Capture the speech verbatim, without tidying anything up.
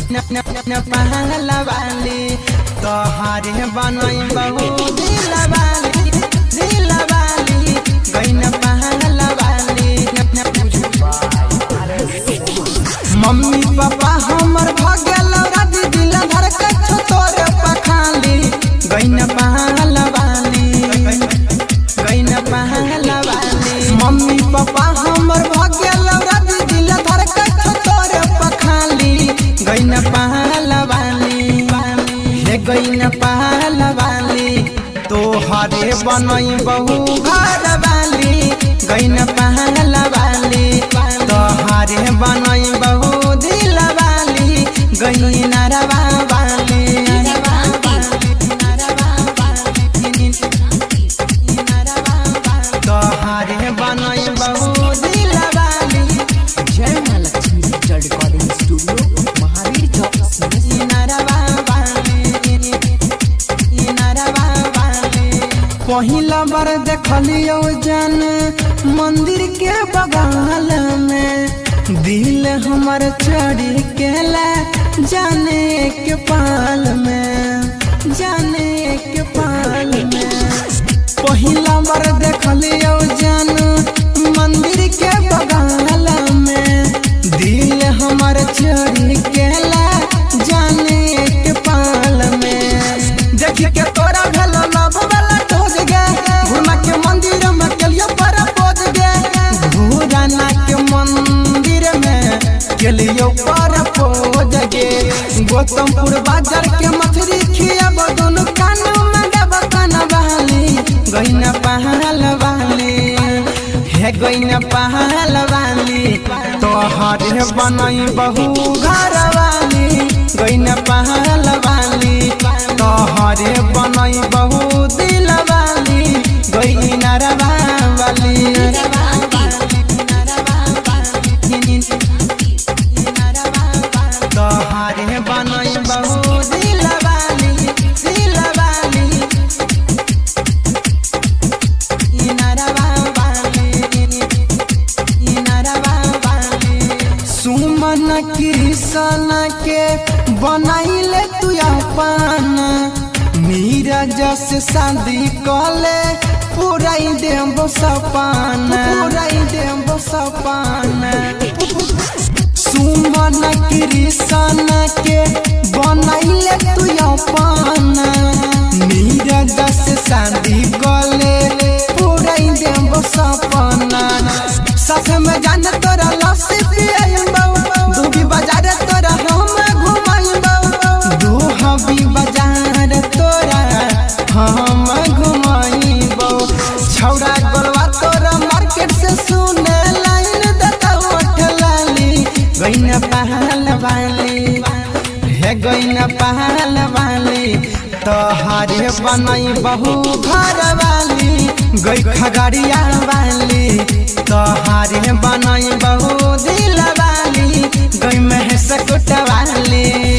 पहलवाली तोहरे बनई बहु दिलवाली दिलवाली गईन पहलवाली। मम्मी पापा हमर भगल राजी दिल धर के छोटोर पखाली गईन पहलवाली गईन पहलवाली। मम्मी पापा हमर भगल राजी दिल धर के छोटोर पखाली गईन पहलवाली हे गईन पहलवाली तोहरे बनई बहु घरवाली गईन पहलवाली तोहरे बनई बहु दिलवाली गईन रवाली। तोहरे बनई बहु दिलवाली। जय मां Lakshmi digital recording studio Mahavir Chowk. पहिला बार देखलियो जन मंदिर के बगल में दिल हमर चढ़ी केला जाने के पाल में जाने के पाल में। पहिला बार देखलियो जन मंदिर के बगल में दिल हमर चढ़ी केला जाने के पाल में। देख के तोरा भेल लव वाला टोज गे घुमा के मंदिर में केलियो पर पोज गे घुराना के मंदिर में केलियो पर पोज गे। गौतमपुर बाजार के मछली खियाब दोनों कान में गब कनवाली गईन पहलवाली हे गईन पहलवाली तोहरे बनई बहु घरवाली गईन पहलवाली तोहरे बनई बहु दिलवाली गईन रवाली। तोहरे बनई बहु दिलवाली दिलवाली सुमन कृष्ण के बनैले तू अपन नीरज से शादी कले पुराई देव सपन पुराई देव सपन। सुमन कृष्ण के बनैले तू अपन नीरज से शादी कले पुराई देव सपन। साथ में जान तोरा लस्सी पियबो दूबी बाजार तोरा हम घुमाइबो दूहबी बाजार तोरा हम घुमाइबो। छौड़ा गोलवा तोरा मार्केट से सुने लाइन देता ओठ लाली गईन पहलवाली हे गईन पहलवाली तोहरे बनई बहु घरवाली गई खगड़िया वाली तोहरे बनई बहु दिलवाली गई महस कुटवाली।